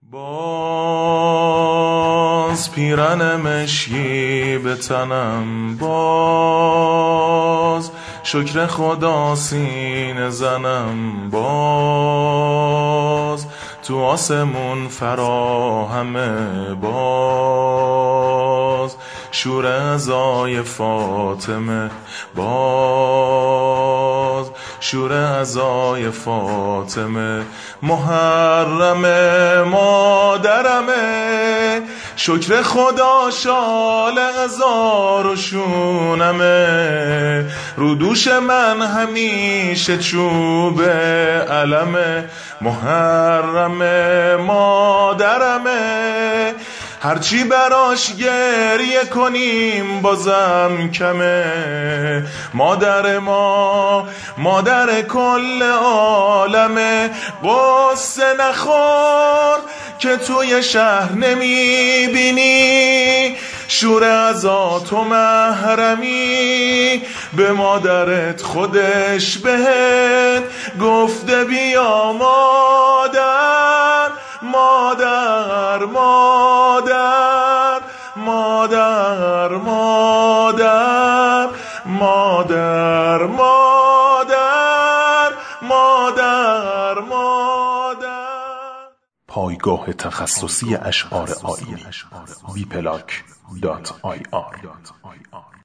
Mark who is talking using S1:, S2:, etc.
S1: باز پیرن مشکی به تنم، باز شکر خدا سینه زنم، باز تو آسمون فراهمه، باز شور عزای فاطمه، باز شور عزای فاطمه، محرمه مادرمه، شکر خدا شال هزار و شونمه، رو دوش من همیشه چوب علمه، محرمه مادرمه، هرچی براش گریه کنیم بازم کمه، مادر ما مادر کل عالمه، قصه نخور که توی شهر نمیبینی، شور عزا تو محرمی، به مادرت خودش بهت گفته بیا مادر مادر مادر مادر مادر مادر مادر مادر مادر.
S2: پایگاه تخصصی اشعار آیینی wplac.ir